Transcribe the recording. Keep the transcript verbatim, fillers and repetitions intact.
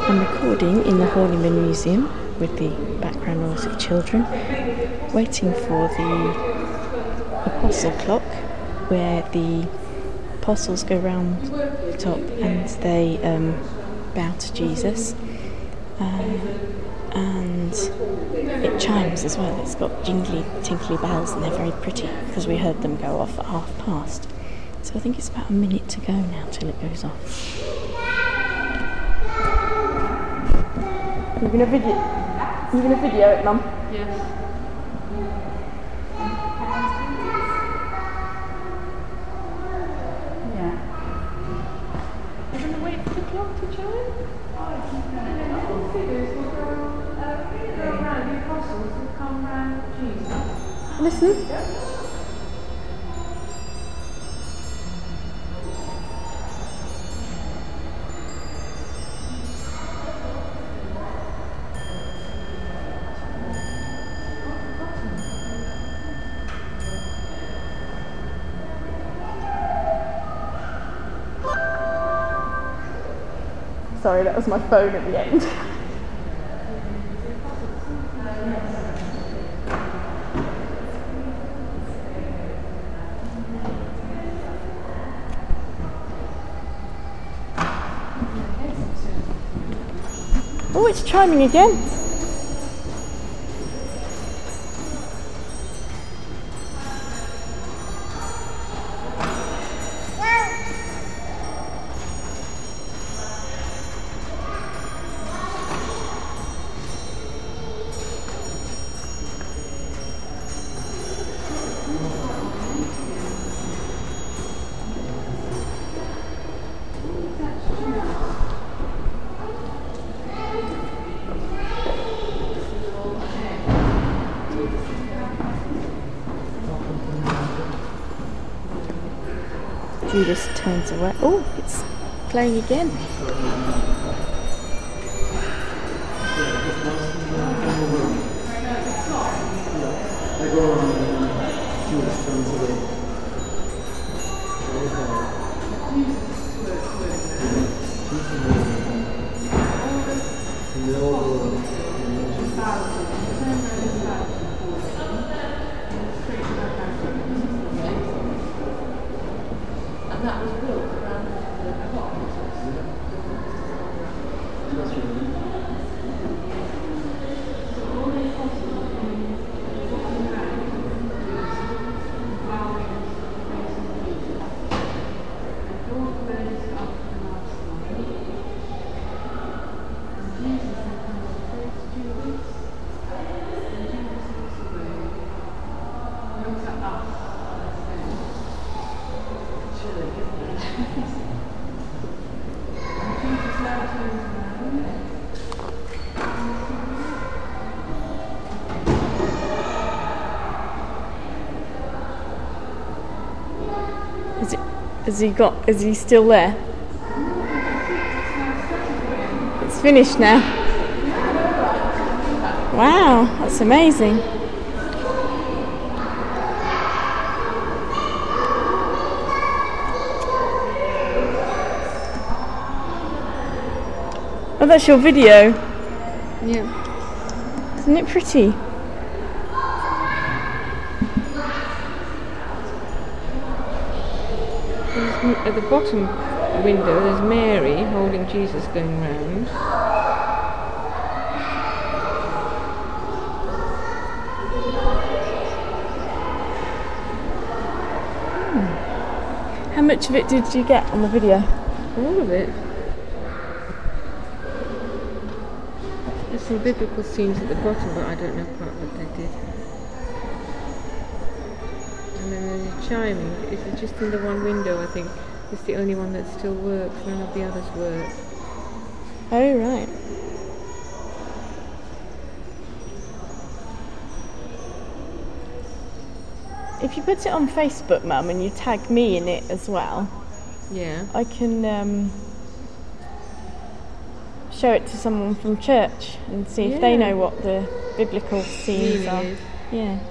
I'm recording in the Horniman Museum with the background noise of children, waiting for the apostle clock, where the apostles go round the top and they um, bow to Jesus. Uh, and it chimes as well. It's got jingly, tinkly bells, and they're very pretty because we heard them go off at half past. So I think it's about a minute to go now till it goes off. You're gonna video? You're gonna video it, Mum? Yes. Yeah. You're gonna wait for the clock to chime? Oh, figures will go, uh, go around the apostles will come round Jesus. Listen. Sorry, that was my phone at the end. Oh, it's chiming again. Judas turns away. Oh, it's playing again. Judas turns away. And that was built around the clock. That's right. So all the apostles have been walking around, bowing and praising Jesus. And God raised up the last night. And Jesus had come to praise Judas. And Judas looks away, looks at us. Is it? Has he got? Is he still there? It's finished now. Wow, that's amazing. Oh, that's your video. Yeah. Isn't it pretty? At the bottom window there's Mary holding Jesus going round. Hmm. How much of it did you get on the video? All of it. There's some biblical scenes at the bottom, but I don't know quite what they did. And then there's chiming. It's just in the one window, I think. It's the only one that still works. None of the others work. Oh, right. If you put it on Facebook, Mum, and you tag me in it as well, Yeah. I can um, show it to someone from church and see if they Yeah. know what the biblical scenes Meaning are. is. Yeah.